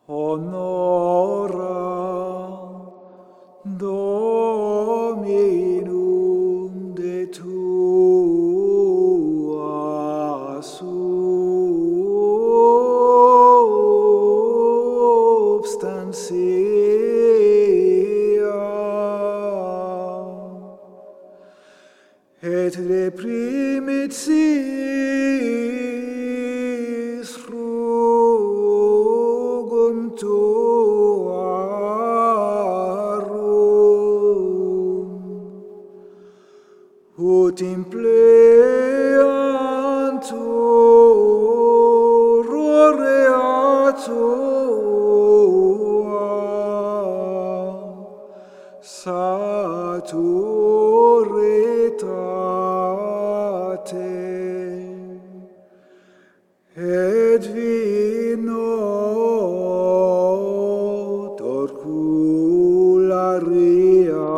honora Dominum de tua substantia et reprimit sis frugum tuarum ut impleantur rea tua saturitate et vino torcularia